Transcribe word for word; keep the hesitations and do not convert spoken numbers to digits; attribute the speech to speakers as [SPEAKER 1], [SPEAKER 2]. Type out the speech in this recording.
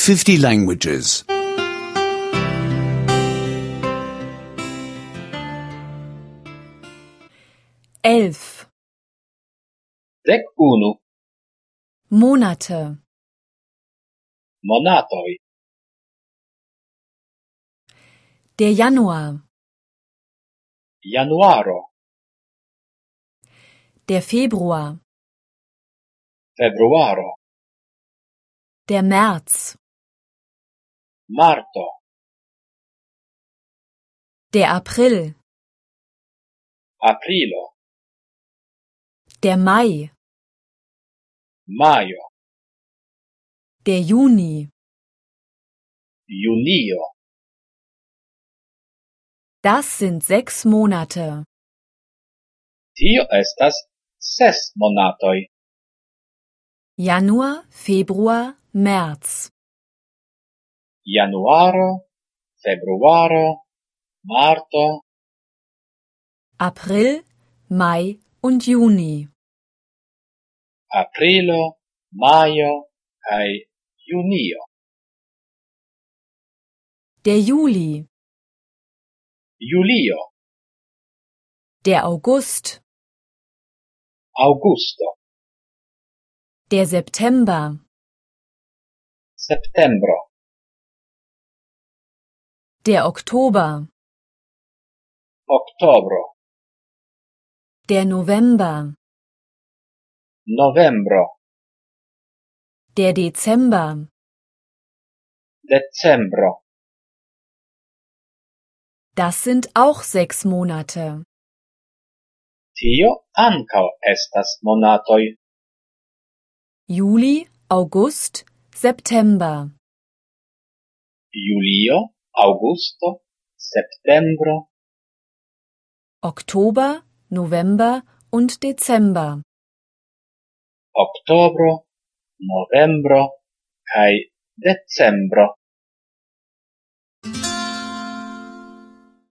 [SPEAKER 1] fifty languages.
[SPEAKER 2] Elf.
[SPEAKER 3] Dek unu.
[SPEAKER 2] Monate.
[SPEAKER 3] Monatoi.
[SPEAKER 2] Der Januar.
[SPEAKER 3] Januaro.
[SPEAKER 2] Der Februar.
[SPEAKER 3] Februaro.
[SPEAKER 2] Der März.
[SPEAKER 3] Marto.
[SPEAKER 2] Der April.
[SPEAKER 3] Aprilo.
[SPEAKER 2] Der Mai.
[SPEAKER 3] Maio.
[SPEAKER 2] Der Juni.
[SPEAKER 3] Junio.
[SPEAKER 2] Das sind sechs Monate.
[SPEAKER 3] Tio estas ses monatoi.
[SPEAKER 2] Januar, Februar, März.
[SPEAKER 3] Januaro, Februaro, Marto,
[SPEAKER 2] April, Mai und Juni.
[SPEAKER 3] Aprilo, Maio, kai Junio.
[SPEAKER 2] Der Juli.
[SPEAKER 3] Julio.
[SPEAKER 2] Der August.
[SPEAKER 3] Augusto.
[SPEAKER 2] Der September.
[SPEAKER 3] Septembro.
[SPEAKER 2] Der Oktober.
[SPEAKER 3] Oktobro.
[SPEAKER 2] Der November.
[SPEAKER 3] Novembro.
[SPEAKER 2] Der Dezember.
[SPEAKER 3] Decembro.
[SPEAKER 2] Das sind auch sechs Monate.
[SPEAKER 3] Tio ancao estas monatoi.
[SPEAKER 2] Juli, August, September.
[SPEAKER 3] Julio, Augusto, Septembro,
[SPEAKER 2] Oktober, November und Dezember.
[SPEAKER 3] Oktobro, Novembro, kai Decembro.